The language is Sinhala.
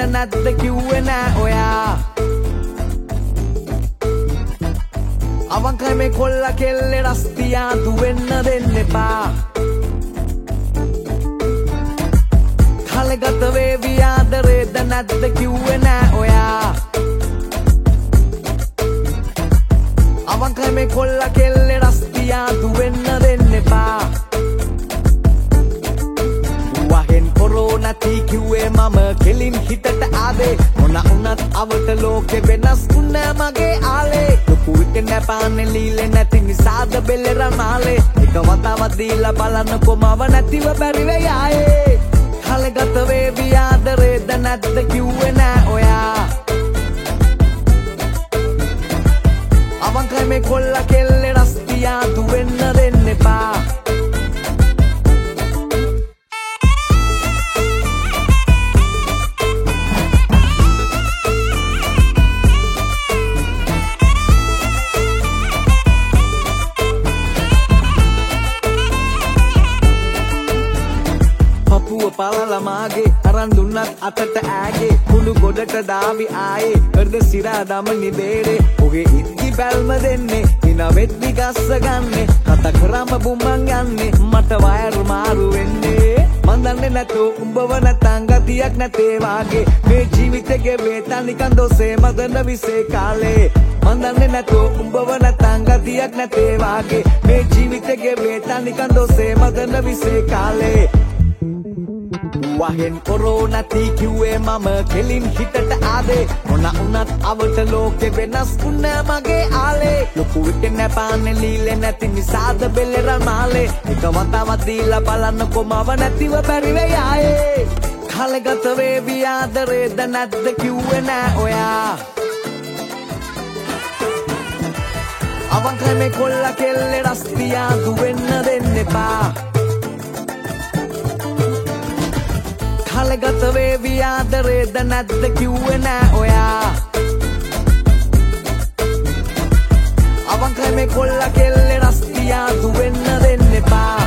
නැද්ද කිව්වේ නෑ ඔයා අවංකයි මේ කොල්ලා කෙල්ලේ රස්තියා දුවෙන්න දෙන්න එපා කලගත වේවි ආදරේද නැද්ද කිව්වේ නෑ ඔයා අවංකයි මේ කොල්ලා කෙල්ලේ රස්තියා දුවෙන්න දෙන්න එපා වහෙන් කොරෝනා තී කිව්වේ මම කෙලින් හිතට ආදේ මොන උනත් අවට ලෝකෙ වෙනස් වුණා මගේ ආලේ ලොකු විට නැපාන්නේ ලීලේ නැති නිසාද බෙල්ල රමාලේ එක වතාවක් දීලා බලන්නකො මව නැතිව බැරි වෙයි ආයේ කලගත වේවි ආදරේද නැද්ද කිව්වේ නෑ ඔයා අවංකයි මේ කොල්ලා කෙල්ලේ රස්තියා දුවෙන්න දෙන්න එපා පලලා මාගේ අරන් දුන්නත් අතට ඈගේ කුණු ගොඩට දාවි ආයේ හෘද සිරා දමනි බේරේ ඔගේ ඉද්දි බැල්ම දෙන්නේ ඉන වෙද්දි ගස්ස ගන්නේ කතා කරාම බුම්මන් යන්නේ මට වයර් මාරු වෙන්නේ මන් දන්නේ නැතෝ උඹව නැතන් ගතියක් නැතේ වාගේ මේ ජීවිතේ ගෙවේ තනිකන් දොසේ මදන විසේ කාලේ මන් දන්නේ නැතෝ උඹව නැතන් ගතියක් නැතේ වාගේ මේ ජීවිතේ ගෙවේ තනිකන් දොසේ මදන විසේ කාලේ වහෙන් කොරෝනා තී කිව්වේ මම කෙලින් හිතට ආදේ මොන උනත් අවට ලෝකෙ වෙනස් වුණා මගේ ආලේ ලොකු විට නැපාන්නේ ලීලේ නැති නිසාද බෙල්ල රමාලේ එක වතාවක් දීලා බලන්නකො මව නැතිව බැරි වෙයි ආයේ කලගත වේවි ආදරේද නැද්ද කිව්වේ නෑ ඔයා අවංකයි මේ කොල්ලා කෙල්ලේ රස්තියා දුවෙන්න දෙන්න එපා කලගත වේවි ආදරේද නැද්ද කිව්වේ නෑ ඔයා අවංකයි මේ කොල්ලා කෙල්ලේ රස්තියා දුවෙන්න දෙන්න එපා